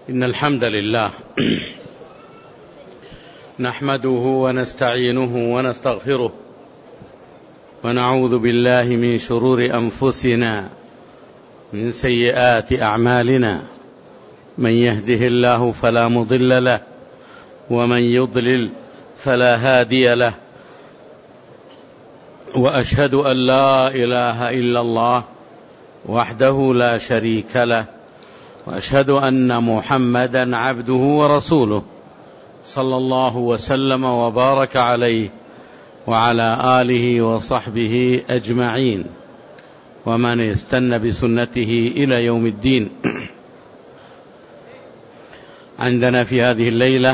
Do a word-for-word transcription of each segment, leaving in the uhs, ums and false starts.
إن الحمد لله نحمده ونستعينه ونستغفره ونعوذ بالله من شرور أنفسنا من سيئات أعمالنا، من يهده الله فلا مضل له ومن يضلل فلا هادي له، وأشهد أن لا إله إلا الله وحده لا شريك له، وأشهد أن محمدا عبده ورسوله صلى الله وسلم وبارك عليه وعلى آله وصحبه أجمعين، ومن استنى بسنته إلى يوم الدين. عندنا في هذه الليلة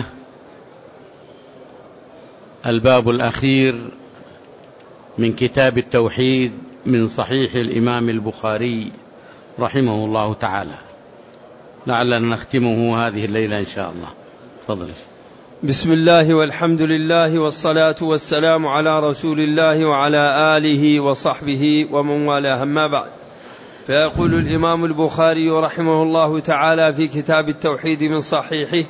الباب الأخير من كتاب التوحيد من صحيح الإمام البخاري رحمه الله تعالى، لعلنا نختمه هذه الليلة إن شاء الله. تفضل. بسم الله والحمد لله والصلاة والسلام على رسول الله وعلى آله وصحبه ومن والاه، أما بعد، فيقول الإمام البخاري رحمه الله تعالى في كتاب التوحيد من صحيحه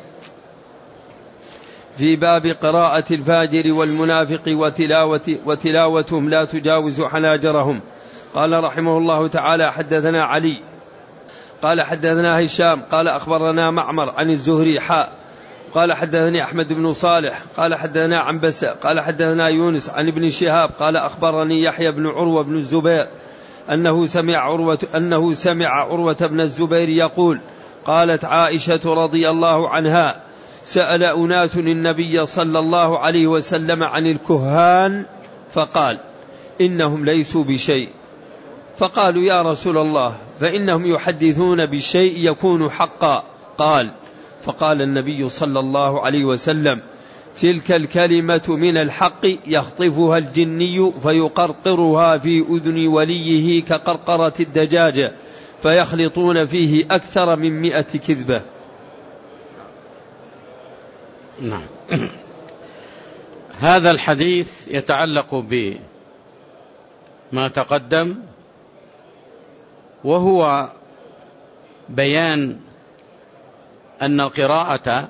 في باب قراءة الفاجر والمنافق وتلاوة وتلاوتهم لا تجاوز حناجرهم. قال رحمه الله تعالى: حدثنا علي قال حدثنا هشام قال أخبرنا معمر عن الزهري حاء قال حدثني أحمد بن صالح قال حدثنا عنبسة قال حدثنا يونس عن ابن شهاب قال أخبرني يحيى بن عروة بن الزبير أنه سمع عروة, أنه سمع عروة بن الزبير يقول: قالت عائشة رضي الله عنها: سأل أناس النبي صلى الله عليه وسلم عن الكهان فقال: إنهم ليسوا بشيء. فقالوا: يا رسول الله، فإنهم يحدثون بالشيء يكون حقا. قال: فقال النبي صلى الله عليه وسلم: تلك الكلمة من الحق يخطفها الجني فيقرقرها في أذن وليه كقرقرة الدجاجة، فيخلطون فيه أكثر من مئة كذبة. نعم. هذا الحديث يتعلق بما تقدم، وهو بيان أن القراءة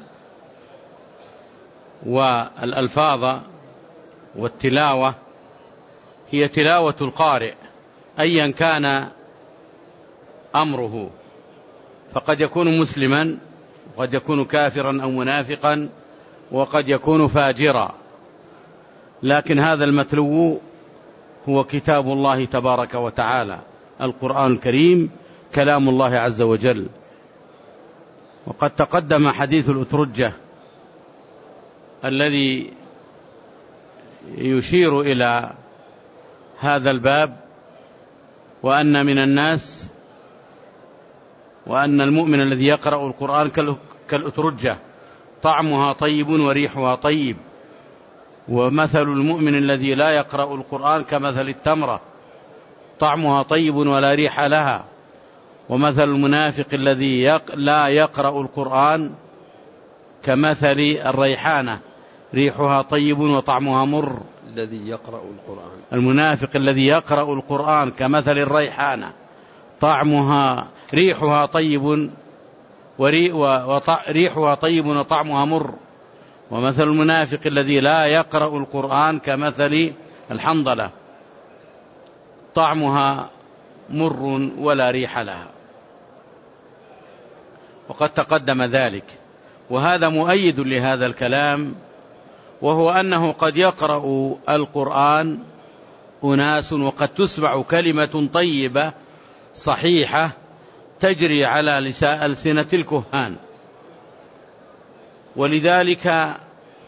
والألفاظ والتلاوة هي تلاوة القارئ أيا كان أمره، فقد يكون مسلما وقد يكون كافرا أو منافقا وقد يكون فاجرا، لكن هذا المتلو هو كتاب الله تبارك وتعالى، القرآن الكريم كلام الله عز وجل. وقد تقدم حديث الأترجة الذي يشير إلى هذا الباب، وأن من الناس وأن المؤمن الذي يقرأ القرآن كالأترجة طعمها طيب وريحها طيب، ومثل المؤمن الذي لا يقرأ القرآن كمثل التمرة طعمها طيب ولا ريح لها، ومثل المنافق الذي يق... لا يقرأ القرآن كمثل الريحانة ريحها طيب وطعمها مر. الذي يقرأ القرآن المنافق الذي يقرأ القرآن كمثل الريحانة طعمها ريحها طيب وري... وريحها طيب وطعمها مر، ومثل المنافق الذي لا يقرأ القرآن كمثل الحنظلة طعمها مر ولا ريح لها. وقد تقدم ذلك، وهذا مؤيد لهذا الكلام، وهو أنه قد يقرأ القرآن أناس وقد تسمع كلمة طيبة صحيحة تجري على ألسنة الكهان، ولذلك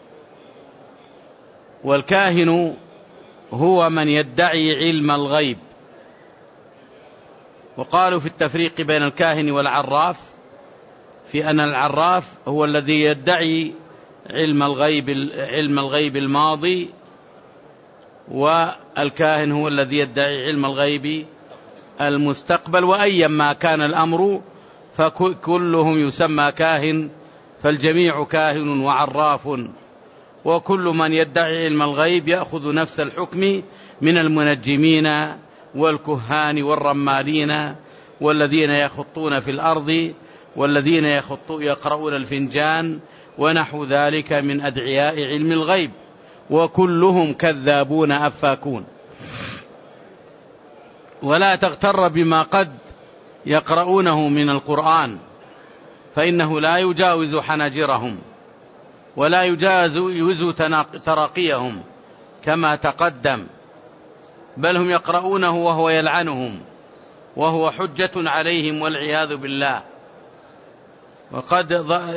والكاهن هو من يدعي علم الغيب. وقالوا في التفريق بين الكاهن والعراف في أن العراف هو الذي يدعي علم الغيب علم الغيب الماضي، والكاهن هو الذي يدعي علم الغيب المستقبل. وأيا ما كان الأمر فكلهم يسمى كاهن، فالجميع كاهن وعراف، وكل من يدعي علم الغيب يأخذ نفس الحكم من المنجمين والكهان والرمالين والذين يخطون في الأرض والذين يقرؤون الفنجان ونحو ذلك من أدعياء علم الغيب، وكلهم كذابون أفاكون. ولا تغتر بما قد يقرؤونه من القرآن، فإنه لا يجاوز حناجرهم ولا يجاوز تراقيهم كما تقدم، بل هم يقرؤونه وهو يلعنهم وهو حجة عليهم والعياذ بالله. وقد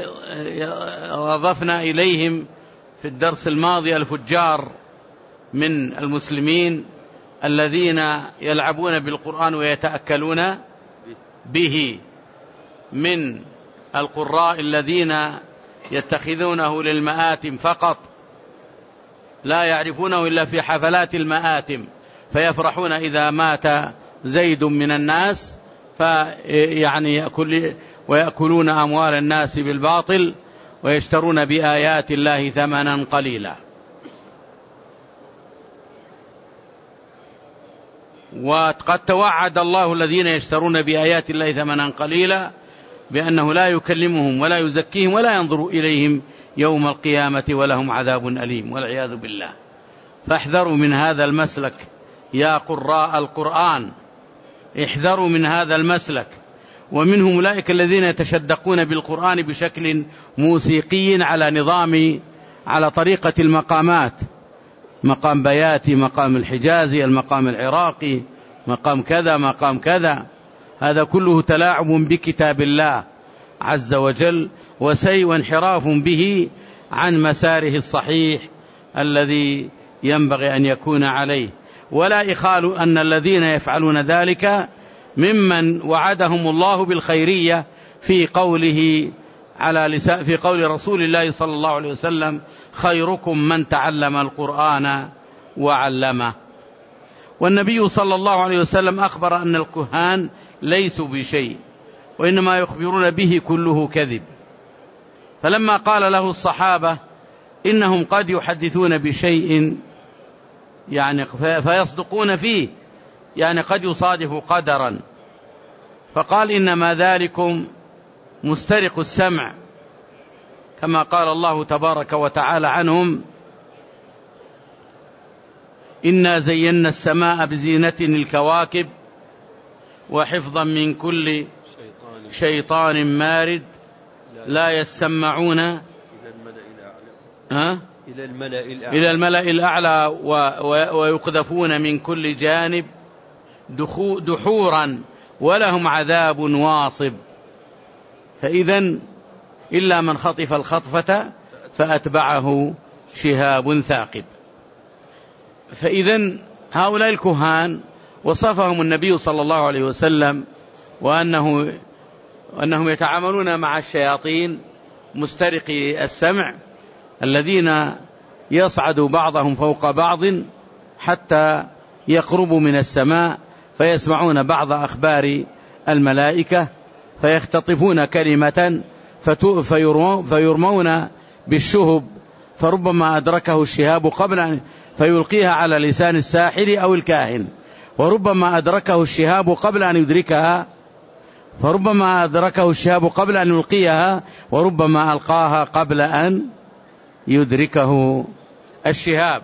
أضفنا إليهم في الدرس الماضي الفجار من المسلمين الذين يلعبون بالقرآن ويتأكلون به، من القراء الذين يتخذونه للمآتم فقط، لا يعرفونه إلا في حفلات المآتم، فيفرحون إذا مات زيد من الناس فيعني يأكل ويأكلون أموال الناس بالباطل ويشترون بآيات الله ثمنا قليلا. وقد توعد الله الذين يشترون بآيات الله ثمنا قليلا بأنه لا يكلمهم ولا يزكيهم ولا ينظر إليهم يوم القيامة ولهم عذاب أليم والعياذ بالله. فاحذروا من هذا المسلك يا قراء القرآن، احذروا من هذا المسلك. ومنهم أولئك الذين يتشدقون بالقرآن بشكل موسيقي على نظام على طريقة المقامات، مقام بياتي، مقام الحجازي، المقام العراقي، مقام كذا مقام كذا. هذا كله تلاعب بكتاب الله عز وجل وسيء وانحراف به عن مساره الصحيح الذي ينبغي أن يكون عليه. ولا إخال أن الذين يفعلون ذلك ممن وعدهم الله بالخيرية في قوله على لسان في قول رسول الله صلى الله عليه وسلم: خيركم من تعلم القرآن وعلمه. والنبي صلى الله عليه وسلم أخبر أن الكهان ليسوا بشيء، وإنما يخبرون به كله كذب. فلما قال له الصحابة إنهم قد يحدثون بشيء يعني فيصدقون فيه، يعني قد يصادف قدرا، فقال: إنما ذلكم مسترق السمع، كما قال الله تبارك وتعالى عنهم: إنا زينا السماء بزينة الكواكب وحفظا من كل شيطان مارد لا يسمعون إلى الملأ الأعلى, إلى الملأ الأعلى ويقذفون من كل جانب دحورا ولهم عذاب واصب. فإذا إلا من خطف الخطفة فأتبعه شهاب ثاقب. فإذا هؤلاء الكهان وصفهم النبي صلى الله عليه وسلم وأنه أنهم يتعاملون مع الشياطين مسترقي السمع الذين يصعد بعضهم فوق بعض حتى يقربوا من السماء فيسمعون بعض أخبار الملائكة فيختطفون كلمة فيرمون بالشهب، فربما أدركه الشهاب قبل أن فيلقيها على لسان الساحر أو الكاهن، وربما أدركه الشهاب قبل أن يدركها فربما أدركه الشهاب قبل أن يلقيها وربما ألقاها قبل أن يدركه الشهاب،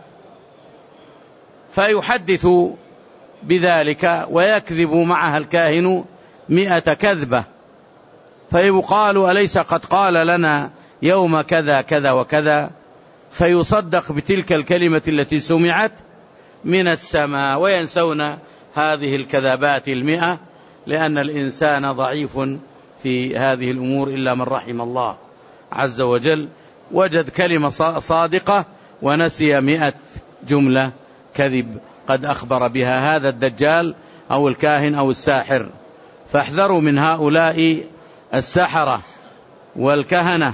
فيحدث بذلك ويكذب معها الكاهن مئة كذبة، فيقال: أليس قد قال لنا يوم كذا كذا وكذا؟ فيصدق بتلك الكلمة التي سمعت من السماء، وينسون هذه الكذبات المئة، لأن الإنسان ضعيف في هذه الأمور إلا من رحم الله عز وجل، وجد كلمة صادقة ونسي مئة جملة كذب قد أخبر بها هذا الدجال أو الكاهن أو الساحر. فاحذروا من هؤلاء السحرة والكهنة،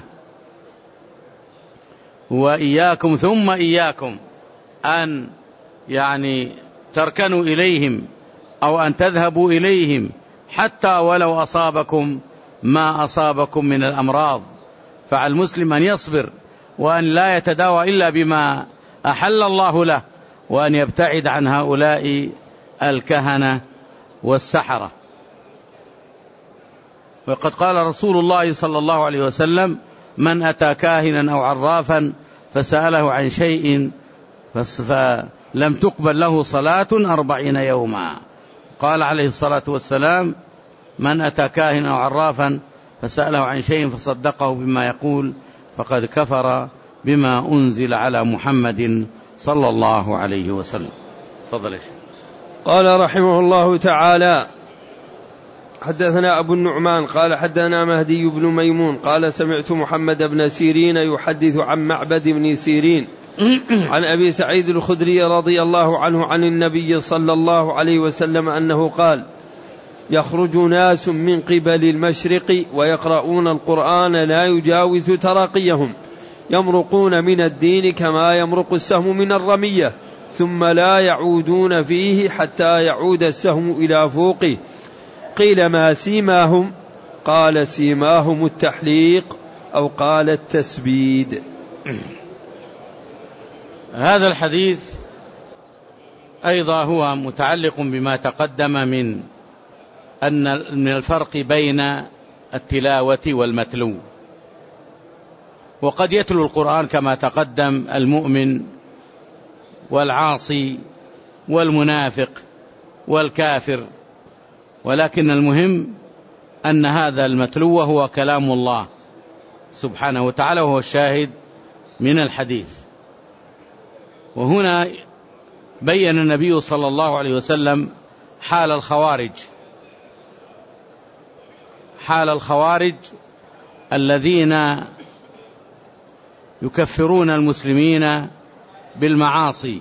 وإياكم ثم إياكم أن يعني تركنوا إليهم أو أن تذهبوا إليهم حتى ولو أصابكم ما أصابكم من الأمراض. فعلى المسلم أن يصبر وأن لا يتداوى إلا بما أحل الله له، وأن يبتعد عن هؤلاء الكهنة والسحرة. وقد قال رسول الله صلى الله عليه وسلم: من أتى كاهنا أو عرافا فسأله عن شيء فلم تقبل له صلاة أربعين يوما. قال عليه الصلاة والسلام: من أتى كاهنا أو عرافا فسأله عن شيء فصدقه بما يقول فقد كفر بما أنزل على محمد صلى الله عليه وسلم. تفضل. قال رحمه الله تعالى: حدثنا أبو النعمان قال حدثنا مهدي بن ميمون قال سمعت محمد بن سيرين يحدث عن معبد بن سيرين عن أبي سعيد الخدري رضي الله عنه عن النبي صلى الله عليه وسلم أنه قال: يخرج ناس من قبل المشرق ويقرؤون القرآن لا يجاوز تراقيهم، يمرقون من الدين كما يمرق السهم من الرمية، ثم لا يعودون فيه حتى يعود السهم إلى فوقه. قيل: ما سيماهم؟ قال: سيماهم التحليق، أو قال التسبيد. هذا الحديث أيضا هو متعلق بما تقدم من أن من الفرق بين التلاوة والمتلو. وقد يتلو القرآن كما تقدم المؤمن والعاصي والمنافق والكافر، ولكن المهم أن هذا المتلو هو كلام الله سبحانه وتعالى، وهو الشاهد من الحديث. وهنا بين النبي صلى الله عليه وسلم حال الخوارج حال الخوارج الذين يكفرون المسلمين بالمعاصي،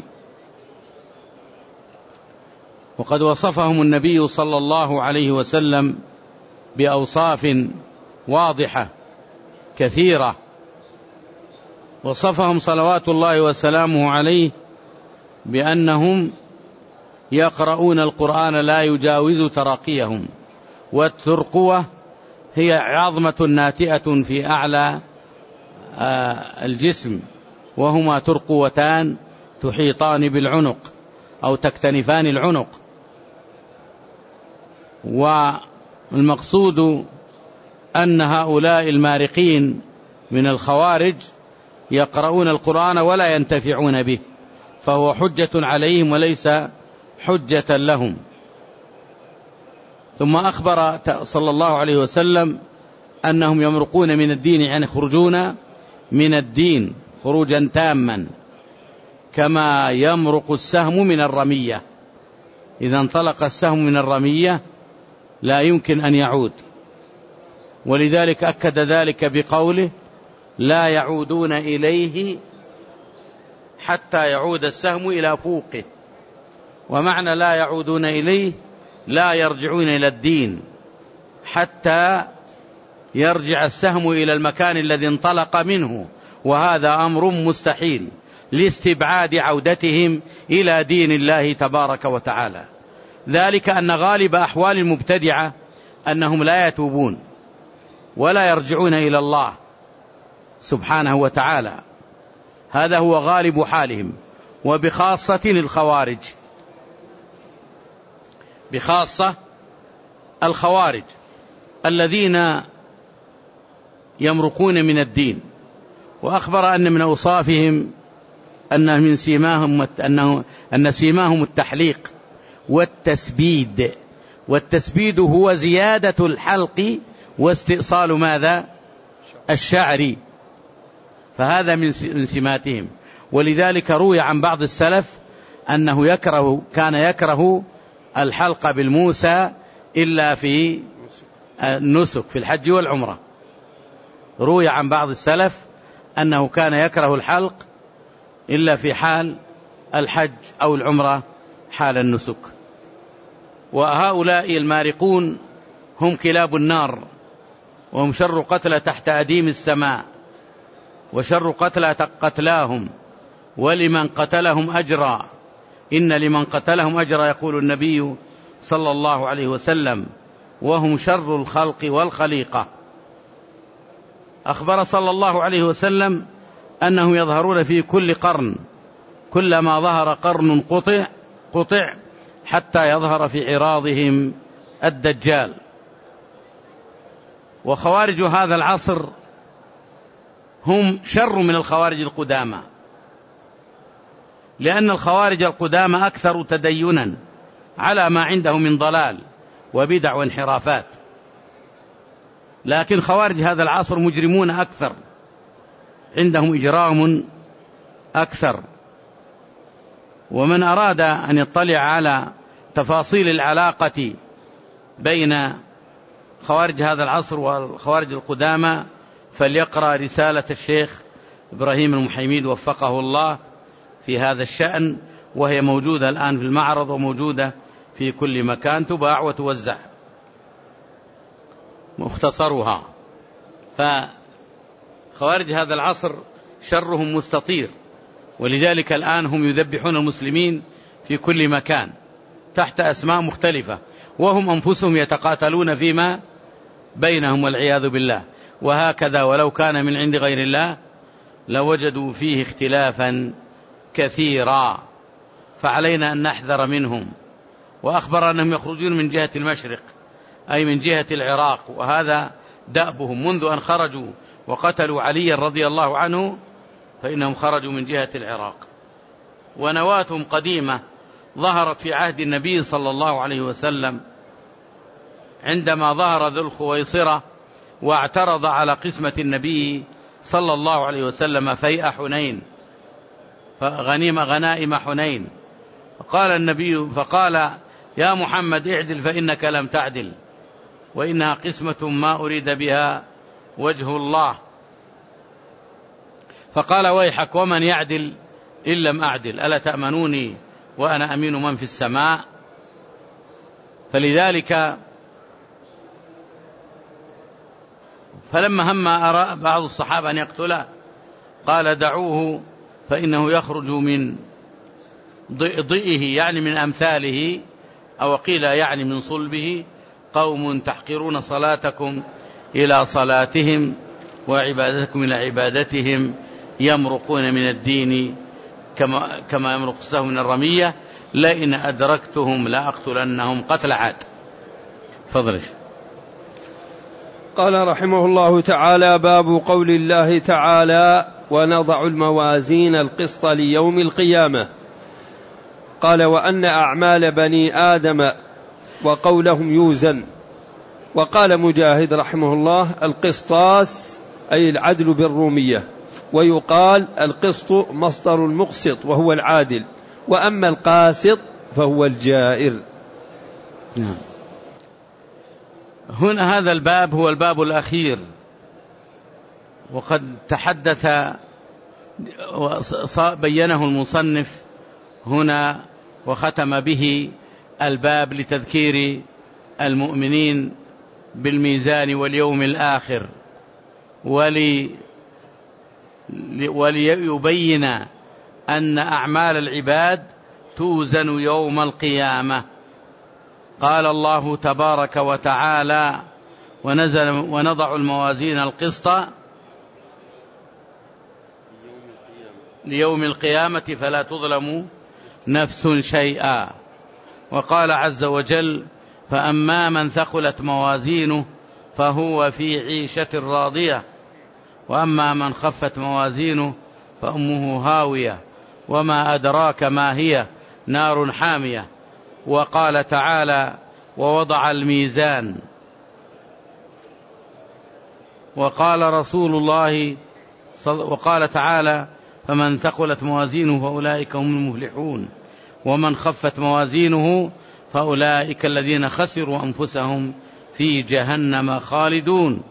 وقد وصفهم النبي صلى الله عليه وسلم بأوصاف واضحة كثيرة. وصفهم صلوات الله وسلامه عليه بأنهم يقرؤون القرآن لا يجاوز تراقيهم، والترقوة هي عظمة ناتئة في أعلى الجسم، وهما ترقوتان تحيطان بالعنق أو تكتنفان العنق. والمقصود أن هؤلاء المارقين من الخوارج يقرؤون القرآن ولا ينتفعون به، فهو حجة عليهم وليس حجة لهم. ثم أخبر صلى الله عليه وسلم أنهم يمرقون من الدين، يعني يخرجون من الدين خروجا تاما كما يمرق السهم من الرمية. إذا انطلق السهم من الرمية لا يمكن أن يعود، ولذلك أكد ذلك بقوله: لا يعودون إليه حتى يعود السهم إلى فوقه. ومعنى لا يعودون إليه لا يرجعون إلى الدين حتى يرجع السهم إلى المكان الذي انطلق منه، وهذا أمر مستحيل لاستبعاد عودتهم إلى دين الله تبارك وتعالى. ذلك أن غالب أحوال المبتدعة أنهم لا يتوبون ولا يرجعون إلى الله سبحانه وتعالى، هذا هو غالب حالهم. وبخاصة الخوارج، بخاصة الخوارج الذين يمرقون من الدين. وأخبر أن من أوصافهم أن من سيماهم أنه أن سيماهم التحليق والتسبيد. والتسبيد هو زيادة الحلق واستئصال ماذا؟ الشعر، فهذا من سماتهم. ولذلك روي عن بعض السلف أنه يكره كان يكره الحلق بالموسى إلا في النسك في الحج والعمرة. روي عن بعض السلف أنه كان يكره الحلق إلا في حال الحج أو العمرة حال النسك. وهؤلاء المارقون هم كلاب النار، وهم شر قتلى تحت أديم السماء، وشر قتلى قتلاهم، ولمن قتلهم أجرا، إن لمن قتلهم أجرا، يقول النبي صلى الله عليه وسلم، وهم شر الخلق والخليقة. أخبر صلى الله عليه وسلم أنهم يظهرون في كل قرن، كلما ظهر قرن قطع قطع حتى يظهر في عراضهم الدجال. وخوارج هذا العصر هم شر من الخوارج القدامى، لأن الخوارج القدامى أكثر تدينا على ما عنده من ضلال وبدع وانحرافات، لكن خوارج هذا العصر مجرمون أكثر، عندهم إجرام أكثر. ومن أراد أن يطلع على تفاصيل العلاقة بين خوارج هذا العصر والخوارج القدامى فليقرأ رسالة الشيخ إبراهيم المحيميد وفقه الله في هذا الشأن، وهي موجودة الآن في المعرض وموجودة في كل مكان، تباع وتوزع مختصرها. فخوارج هذا العصر شرهم مستطير، ولذلك الآن هم يذبحون المسلمين في كل مكان تحت أسماء مختلفة، وهم أنفسهم يتقاتلون فيما بينهم والعياذ بالله. وهكذا ولو كان من عند غير الله لوجدوا فيه اختلافا كثيرا، فعلينا أن نحذر منهم. وأخبر أنهم يخرجون من جهة المشرق أي من جهة العراق، وهذا دأبهم منذ أن خرجوا وقتلوا علي رضي الله عنه، فإنهم خرجوا من جهة العراق. ونواتهم قديمة ظهرت في عهد النبي صلى الله عليه وسلم عندما ظهر ذو الخويصرة واعترض على قسمة النبي صلى الله عليه وسلم فيء حنين، فغنيم غنائم حنين، فقال النبي فقال يا محمد اعدل فإنك لم تعدل، وإنها قسمة ما أريد بها وجه الله. فقال ويحك ومن يعدل إن لم أعدل، ألا تأمنوني وأنا أمين من في السماء. فلذلك فلما هم أرى بعض الصحابة أن يقتله قال دعوه فإنه يخرج من ضئه، يعني من أمثاله، أو قيل يعني من صلبه، قوم تحقرون صلاتكم إلى صلاتهم وعبادتكم إلى عبادتهم، يمرقون من الدين كما, كما يمرق السهم من الرمية، لئن أدركتهم لأقتلنهم قتل عاد. فضل. قال رحمه الله تعالى: باب قول الله تعالى: ونضع الموازين القسط ليوم القيامة. قال: وأن أعمال بني آدم وقولهم يوزن. وقال مجاهد رحمه الله: القسطاس أي العدل بالرومية، ويقال القسط مصدر المقسط وهو العادل، وأما القاسط فهو الجائر. نعم. هنا هذا الباب هو الباب الأخير، وقد تحدث بينه المصنف هنا وختم به الباب لتذكير المؤمنين بالميزان واليوم الآخر، ولي وليبين أن أعمال العباد توزن يوم القيامة. قال الله تبارك وتعالى: ونزل ونضع الموازين القسط ليوم القيامة فلا تظلم نفس شيئا. وقال عز وجل: فأما من ثقلت موازينه فهو في عيشة راضية، وأما من خفت موازينه فأمه هاوية، وما أدراك ما هي، نار حامية. وقال تعالى: ووضع الميزان. وقال رسول الله وقال تعالى: فمن ثقلت موازينه فأولئك هم المفلحون، ومن خفت موازينه فأولئك الذين خسروا أنفسهم في جهنم خالدون.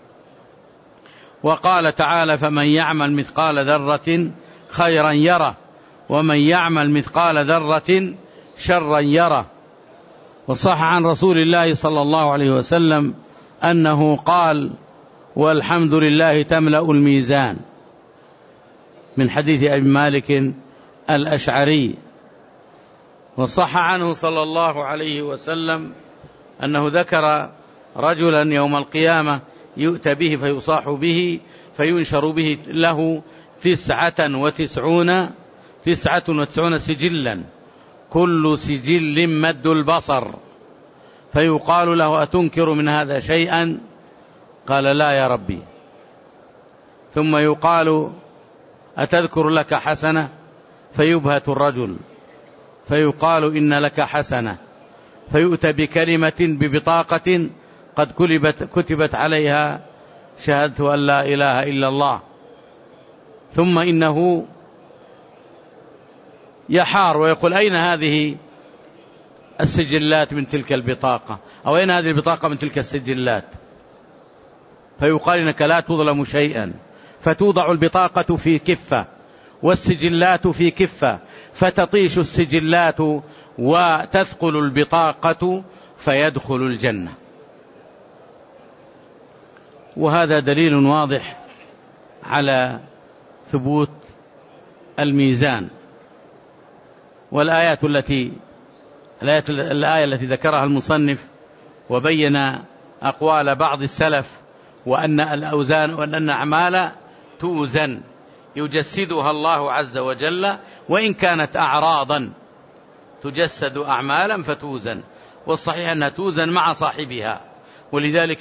وقال تعالى: فمن يعمل مثقال ذرة خيرا يره، ومن يعمل مثقال ذرة شرا يره. وصح عن رسول الله صلى الله عليه وسلم أنه قال: والحمد لله تملأ الميزان، من حديث أبي مالك الأشعري. وصح عنه صلى الله عليه وسلم أنه ذكر رجلا يوم القيامة يؤتى به فيصاح به فينشر به له تسعة وتسعون تسعة وتسعون سجلا، كل سجل مد البصر، فيقال له: أتنكر من هذا شيئا؟ قال لا يا ربي. ثم يقال أتذكر لك حسنة؟ فيبهت الرجل فيقال إن لك حسنة، فيؤتى بكلمة ببطاقة قد كتبت عليها شهادة أن لا إله إلا الله. ثم إنه يحار ويقول أين هذه السجلات من تلك البطاقة، أو أين هذه البطاقة من تلك السجلات؟ فيقال إنك لا تظلم شيئا، فتوضع البطاقة في كفة والسجلات في كفة، فتطيش السجلات وتثقل البطاقة فيدخل الجنة. وهذا دليل واضح على ثبوت الميزان. والآيات التي الآية التي ذكرها المصنف وبين أقوال بعض السلف وأن الأوزان وأن الأعمال توزن يجسدها الله عز وجل، وإن كانت أعراضا تجسد أعمالا فتوزن، والصحيح أنها توزن مع صاحبها. ولذلك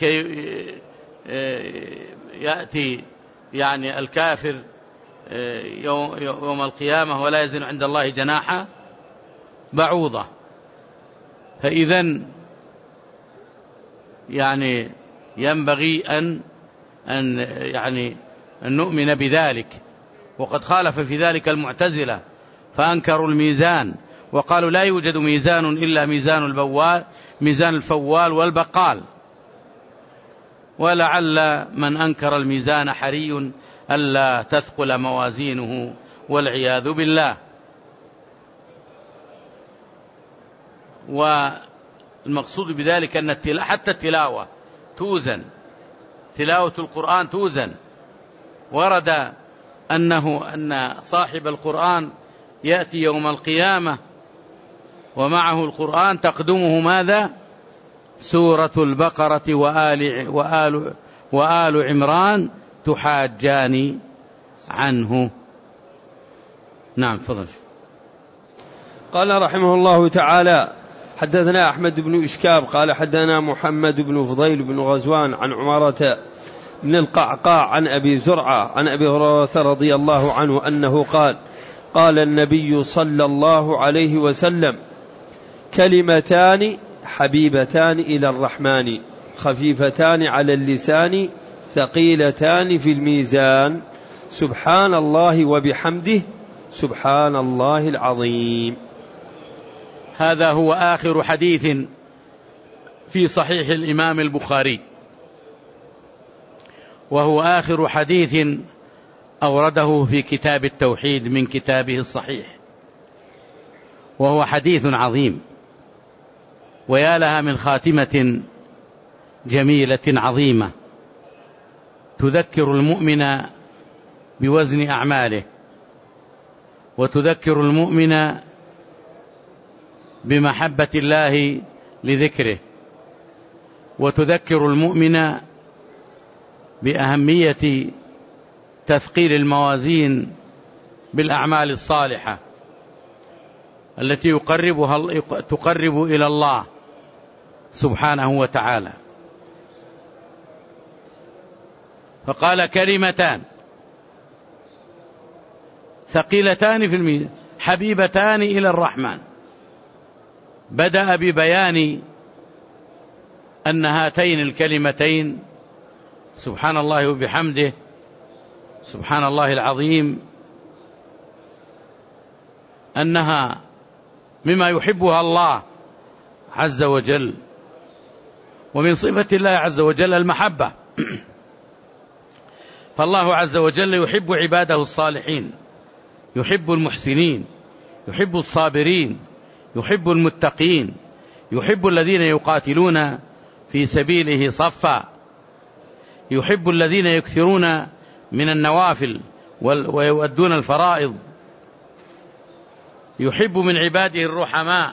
يأتي يعني الكافر يوم القيامة ولا يزن عند الله جناح بعوضة. فإذن يعني ينبغي أن أن يعني أن نؤمن بذلك. وقد خالف في ذلك المعتزلة فأنكروا الميزان وقالوا لا يوجد ميزان إلا ميزان البوال ميزان الفوال والبقال. ولعل من أنكر الميزان حري ألا تثقل موازينه والعياذ بالله. والمقصود بذلك أن حتى التلاوة توزن، تلاوة القرآن توزن. ورد أنه أن صاحب القرآن يأتي يوم القيامة ومعه القرآن تقدمه ماذا؟ سورة البقرة وآل, وآل, وآل عمران تحاجان عنه. نعم فضل. قال رحمه الله تعالى حدثنا أحمد بن إشكاب قال حدثنا محمد بن فضيل بن غزوان عن عمارة بن القعقاع عن أبي زرعة عن أبي هريرة رضي الله عنه أنه قال قال النبي صلى الله عليه وسلم كلمتان حبيبتان إلى الرحمن خفيفتان على اللسان ثقيلتان في الميزان سبحان الله وبحمده سبحان الله العظيم. هذا هو آخر حديث في صحيح الإمام البخاري، وهو آخر حديث أورده في كتاب التوحيد من كتابه الصحيح، وهو حديث عظيم، ويا لها من خاتمة جميلة عظيمة تذكر المؤمن بوزن أعماله، وتذكر المؤمن بمحبة الله لذكره، وتذكر المؤمن بأهمية تثقيل الموازين بالأعمال الصالحة التي يقربها تقرب إلى الله سبحانه وتعالى. فقال كلمتان ثقيلتان في الميزان حبيبتان إلى الرحمن. بدأ ببيان أن هاتين الكلمتين سبحان الله وبحمده سبحان الله العظيم أنها مما يحبها الله عز وجل، ومن صفة الله عز وجل المحبة. فالله عز وجل يحب عباده الصالحين، يحب المحسنين، يحب الصابرين، يحب المتقين، يحب الذين يقاتلون في سبيله صفا، يحب الذين يكثرون من النوافل ويؤدون الفرائض، يحب من عباده الرحماء.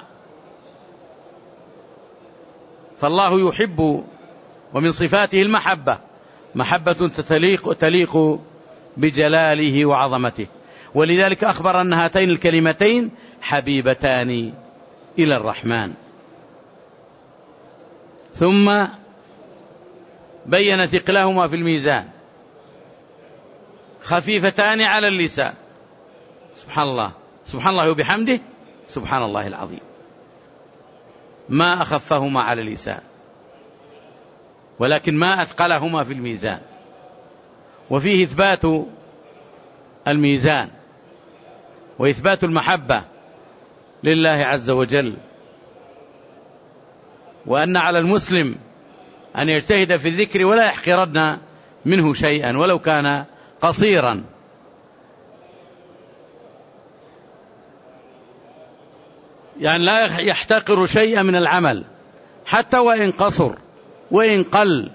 فالله يحب، ومن صفاته المحبة، محبة تليق, تليق بجلاله وعظمته. ولذلك أخبر أن هاتين الكلمتين حبيبتان إلى الرحمن. ثم بين ثقلهما في الميزان، خفيفتان على اللسان. سبحان الله، سبحان الله وبحمده، سبحان الله العظيم. ما أخفهما على اللسان، ولكن ما أثقلهما في الميزان. وفيه إثبات الميزان وإثبات المحبة لله عز وجل، وأن على المسلم أن يجتهد في الذكر ولا يحقرن منه شيئا ولو كان قصيرا. يعني لا يحتقر شيئا من العمل حتى وإن قصر وإن قل.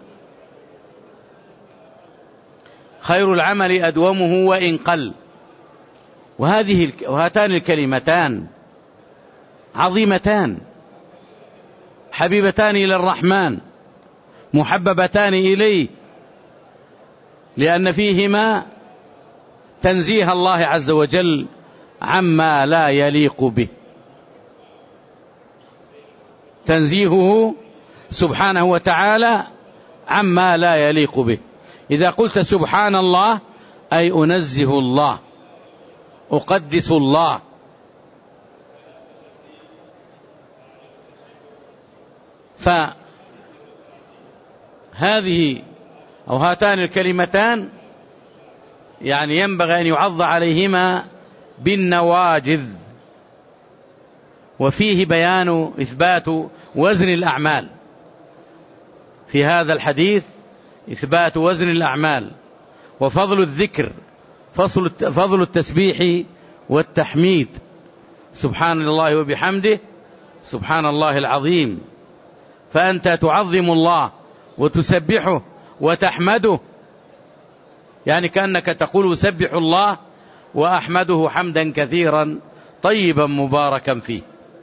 خير العمل أدومه وإن قل. وهذه وهاتان الكلمتان عظيمتان حبيبتان إلى الرحمن محببتان إليه، لأن فيهما تنزيه الله عز وجل عما لا يليق به، تنزيهه سبحانه وتعالى عما لا يليق به. إذا قلت سبحان الله أي أنزه الله، أقدس الله. فهذه أو هاتان الكلمتان يعني ينبغي أن يعض عليهما بالنواجذ. وفيه بيان إثبات وزن الأعمال، في هذا الحديث إثبات وزن الأعمال وفضل الذكر، فضل التسبيح والتحميد، سبحان الله وبحمده، سبحان الله العظيم. فأنت تعظم الله وتسبحه وتحمده، يعني كأنك تقول سبح الله وأحمده حمدا كثيرا طيبا مباركا فيه.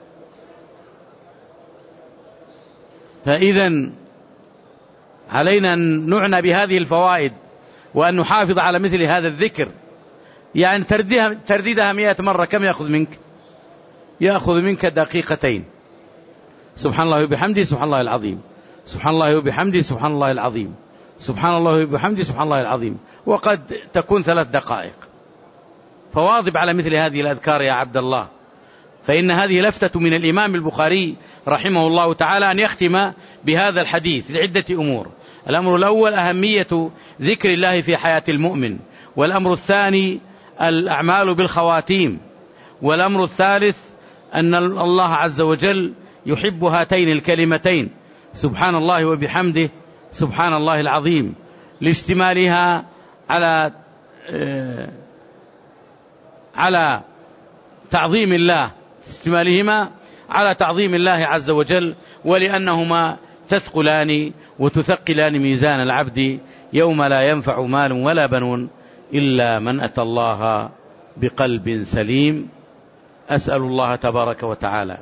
فإذا علينا أن نعنى بهذه الفوائد وأن نحافظ على مثل هذا الذكر. يعني ترديدها, ترديدها مئة مرة كم يأخذ منك؟ يأخذ منك دقيقتين. سبحان الله وبحمده، سبحان الله العظيم، سبحان الله وبحمده، سبحان الله العظيم، سبحان الله وبحمده، سبحان الله العظيم. وقد تكون ثلاث دقائق. فواظب على مثل هذه الأذكار يا عبد الله، فإن هذه لفتة من الإمام البخاري رحمه الله تعالى أن يختم بهذا الحديث لعدة أمور. الأمر الأول أهمية ذكر الله في حياة المؤمن، والأمر الثاني الأعمال بالخواتيم، والأمر الثالث أن الله عز وجل يحب هاتين الكلمتين سبحان الله وبحمده، سبحان الله العظيم، لاشتمالها على على تعظيم الله، اشتمالهما على تعظيم الله عز وجل، ولأنهما تثقلان وتثقلان ميزان العبد يوم لا ينفع مال ولا بنون إلا من أتى الله بقلب سليم. أسأل الله تبارك وتعالى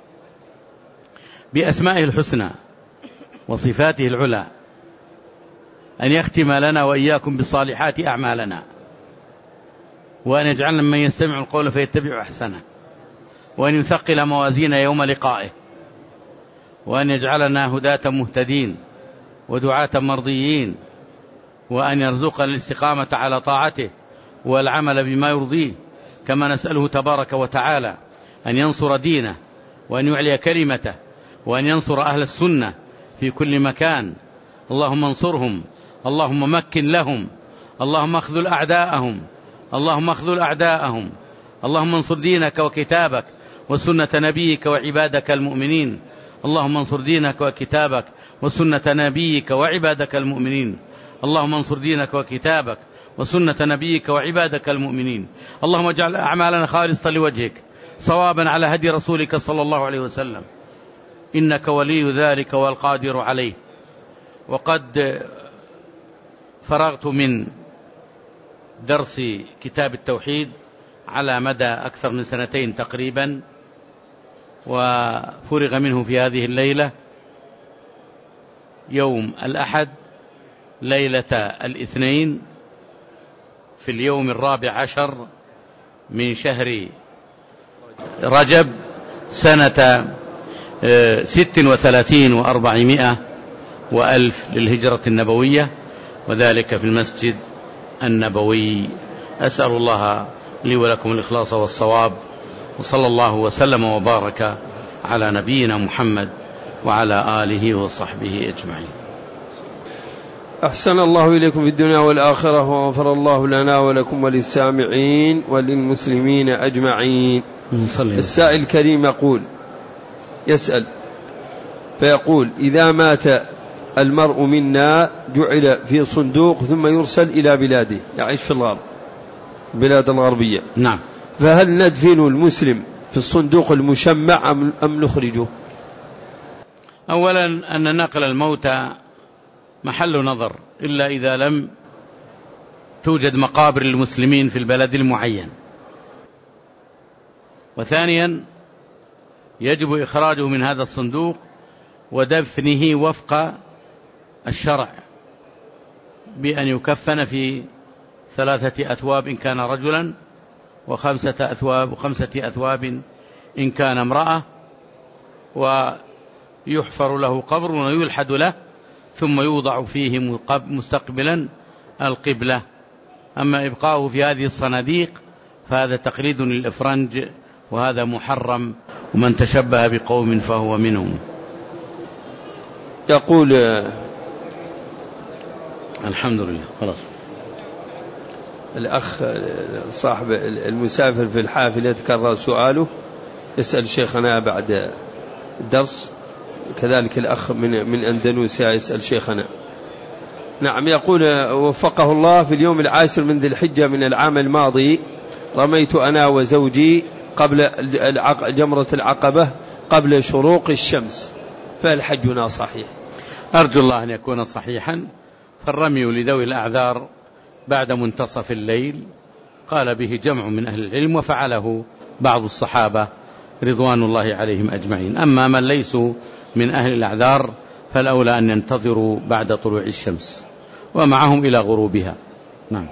بأسمائه الحسنى وصفاته العلى أن يختم لنا وإياكم بالصالحات أعمالنا، وأن يجعلنا من يستمع القول فيتبع أحسنه، وأن يثقل موازين يوم لقائه، وأن يجعلنا هداة مهتدين ودعاة مرضيين، وأن يرزقنا الاستقامة على طاعته والعمل بما يرضيه. كما نسأله تبارك وتعالى أن ينصر دينه وأن يعلي كلمته وأن ينصر أهل السنة في كل مكان. اللهم انصرهم، اللهم مكن لهم، اللهم اخذل أعداءهم، اللهم اخذل أعداءهم، اللهم انصر دينك وكتابك وسنة نبيك وعبادك المؤمنين. اللهم انصر دينك وكتابك وسنة نبيك وعبادك المؤمنين. اللهم انصر دينك وكتابك وسنة نبيك وعبادك المؤمنين. اللهم اجعل أعمالنا خالصة لوجهك صوابا على هدي رسولك صلى الله عليه وسلم، إنك ولي ذلك والقادر عليه. وقد فرغت من درس كتاب التوحيد على مدى أكثر من سنتين تقريبا، وفرغ منه في هذه الليلة يوم الأحد ليلة الاثنين في اليوم الرابع عشر من شهر رجب سنة ست وثلاثين وأربعمائة وألف للهجرة النبوية، وذلك في المسجد النبوي. أسأل الله لي ولكم الإخلاص والصواب، وصلى الله وسلم وبارك على نبينا محمد وعلى آله وصحبه أجمعين. أحسن الله إليكم في الدنيا والآخرة، وغفر الله لنا ولكم وللسامعين وللمسلمين أجمعين. السائل الكريم يقول يسأل فيقول: إذا مات المرء منا جعل في صندوق ثم يرسل إلى بلاده، يعيش في الغرب، بلاد الغربية. نعم. فهل ندفن المسلم في الصندوق المشمع أم نخرجه؟ أولا أن نقل الموتى محل نظر إلا إذا لم توجد مقابر المسلمين في البلد المعين. وثانيا يجب إخراجه من هذا الصندوق ودفنه وفق الشرع، بأن يكفن في ثلاثة أثواب إن كان رجلا، وخمسة أثواب وخمسة أثواب إن كان امرأة، ويحفر له قبر ويلحد له ثم يوضع فيه مستقبلا القبلة. أما إبقاؤه في هذه الصناديق فهذا تقليد للإفرنج، وهذا محرم، ومن تشبه بقوم فهو منهم. يقول الحمد لله خلاص. الأخ صاحب المسافر في الحافلة يتكرر سؤاله، يسأل شيخنا بعد الدرس. كذلك الأخ من من أندونيسيا يسأل شيخنا. نعم. يقول: وفقه الله، في اليوم العاشر من ذي الحجة من العام الماضي رميت أنا وزوجي قبل جمرة العقبة قبل شروق الشمس، فهل حجنا صحيح؟ أرجو الله أن يكون صحيحا. فالرمي لذوي الأعذار بعد منتصف الليل قال به جمع من أهل العلم، وفعله بعض الصحابة رضوان الله عليهم أجمعين. أما من ليسوا من أهل الأعذار فالأولى أن ينتظروا بعد طلوع الشمس ومعهم إلى غروبها. نعم.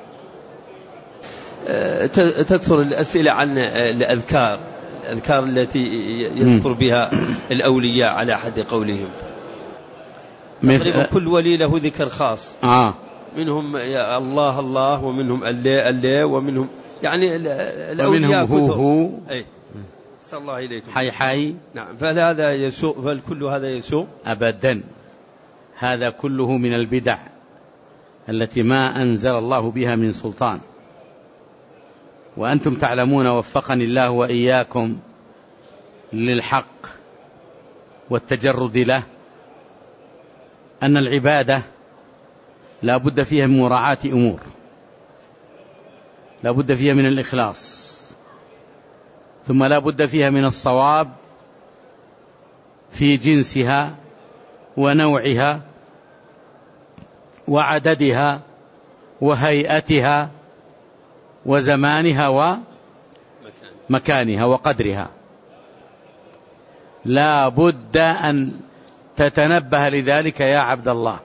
تكثر الأسئلة عن الأذكار الأذكار التي يذكر بها الأولياء على حد قولهم. تقريبا كل ولي له ذكر خاص. آه. منهم يا الله الله، ومنهم الله الله، ومنهم يعني الأولياء ومنهم هو هو. أي. صلى الله إليكم. حي حي. نعم. فهل هذا يسوء؟ فهل كل هذا يسوء؟ أبدا، هذا كله من البدع التي ما أنزل الله بها من سلطان. وأنتم تعلمون وفقني الله وإياكم للحق والتجرد له أن العبادة لا بد فيها من مراعاة أمور، لا بد فيها من الإخلاص، ثم لا بد فيها من الصواب في جنسها ونوعها وعددها وهيئتها وزمانها ومكانها وقدرها. لا بد أن تتنبه لذلك يا عبد الله،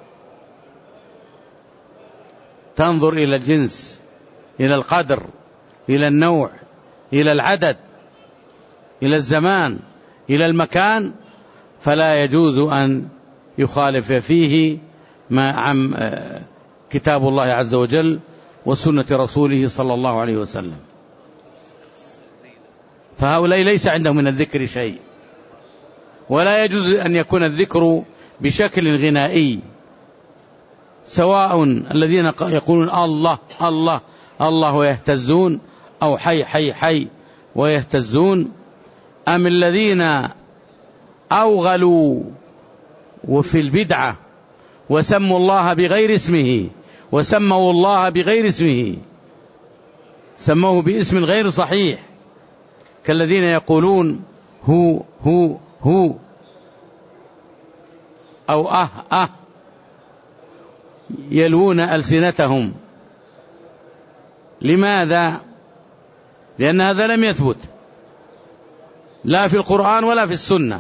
تنظر إلى الجنس، إلى القدر، إلى النوع، إلى العدد، إلى الزمان، إلى المكان، فلا يجوز أن يخالف فيه ما عن كتاب الله عز وجل وسنة رسوله صلى الله عليه وسلم. فهؤلاء ليس عندهم من الذكر شيء، ولا يجوز أن يكون الذكر بشكل غنائي، سواء الذين يقولون الله الله الله ويهتزون، أو حي حي حي ويهتزون، أم الذين أوغلوا وفي البدعة وسموا الله بغير اسمه، وسموا الله بغير اسمه، سموه باسم غير صحيح، كالذين يقولون هو هو هو أو أه أه، يلوون ألسنتهم. لماذا؟ لأن هذا لم يثبت لا في القرآن ولا في السنة،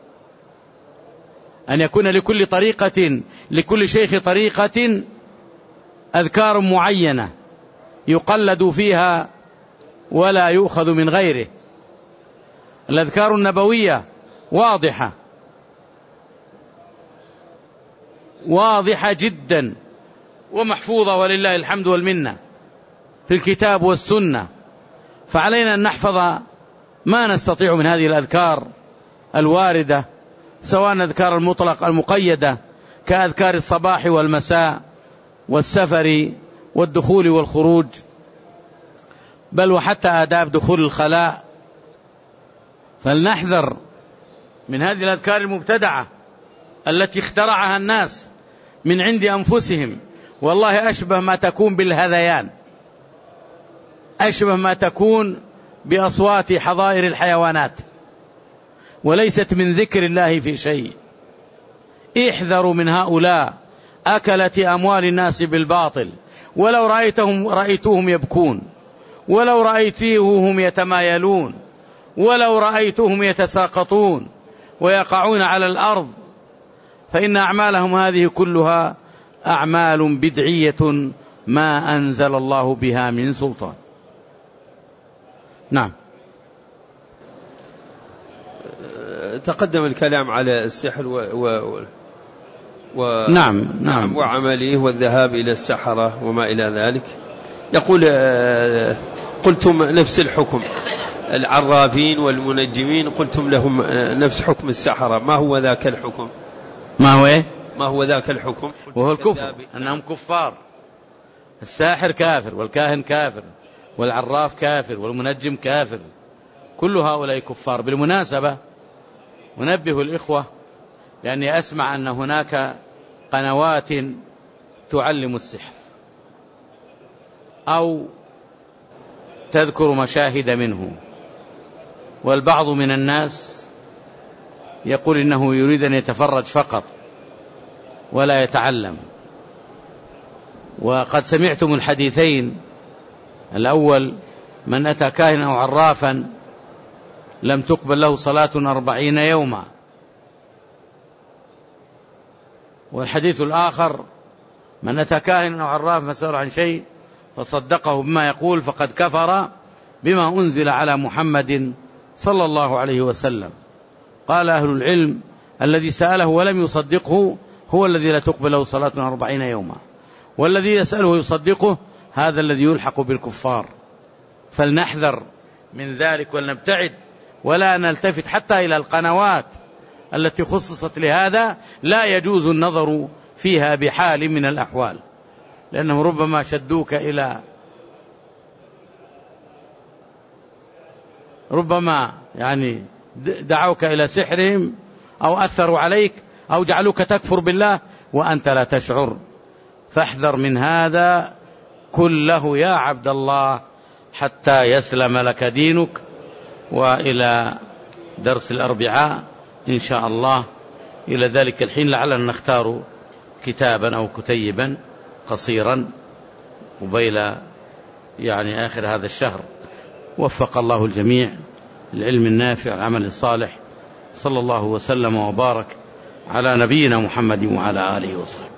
أن يكون لكل طريقة لكل شيخ طريقة أذكار معينة يقلد فيها ولا يؤخذ من غيره. الأذكار النبوية واضحة. واضحة جدا ومحفوظة ولله الحمد والمنة في الكتاب والسنة، فعلينا أن نحفظ ما نستطيع من هذه الأذكار الواردة، سواء أذكار المطلق المقيدة كأذكار الصباح والمساء والسفر والدخول والخروج، بل وحتى آداب دخول الخلاء. فلنحذر من هذه الأذكار المبتدعة التي اخترعها الناس من عند أنفسهم، والله أشبه ما تكون بالهذيان، أشبه ما تكون بأصوات حظائر الحيوانات، وليست من ذكر الله في شيء. احذروا من هؤلاء أكلة أموال الناس بالباطل، ولو رأيتهم رأيتوهم يبكون، ولو رأيتوهم يتمايلون، ولو رأيتوهم يتساقطون ويقعون على الأرض، فإن أعمالهم هذه كلها أعمال بدعية ما أنزل الله بها من سلطان. نعم. تقدم الكلام على السحر و... و... و... نعم نعم وعمله والذهاب إلى السحرة وما إلى ذلك. يقول قلتم نفس الحكم، العرافين والمنجمين قلتم لهم نفس حكم السحرة، ما هو ذاك الحكم؟ ما هو إيه؟ ما هو ذاك الحكم؟ وهو الكفر، أنهم كفار. الساحر كافر، والكاهن كافر، والعراف كافر، والمنجم كافر، كل هؤلاء كفار. بالمناسبة أنبه الإخوة، لأني أسمع أن هناك قنوات تعلم السحر أو تذكر مشاهد منه، والبعض من الناس يقول إنه يريد أن يتفرج فقط ولا يتعلم. وقد سمعتم الحديثين، الأول من أتى كاهنا أو عرافا لم تقبل له صلاة أربعين يوما، والحديث الآخر من أتى كاهنا أو عرافا فسأل عن شيء فصدقه بما يقول فقد كفر بما أنزل على محمد صلى الله عليه وسلم. قال أهل العلم الذي سأله ولم يصدقه هو الذي لا تقبل له صلاة أربعين يوما، والذي يسأله ويصدقه هذا الذي يلحق بالكفار. فلنحذر من ذلك ولنبتعد، ولا نلتفت حتى إلى القنوات التي خصصت لهذا، لا يجوز النظر فيها بحال من الأحوال، لأنه ربما شدوك إلى ربما يعني دعوك إلى سحرهم أو أثروا عليك أو جعلوك تكفر بالله وأنت لا تشعر. فاحذر من هذا كله يا عبد الله حتى يسلم لك دينك. وإلى درس الأربعاء إن شاء الله، إلى ذلك الحين لعلنا نختار كتابا أو كتيبا قصيرا قبيل يعني آخر هذا الشهر. وفق الله الجميع العلم النافع العمل الصالح. صلى الله وسلم وبارك على نبينا محمد وعلى آله وصحبه.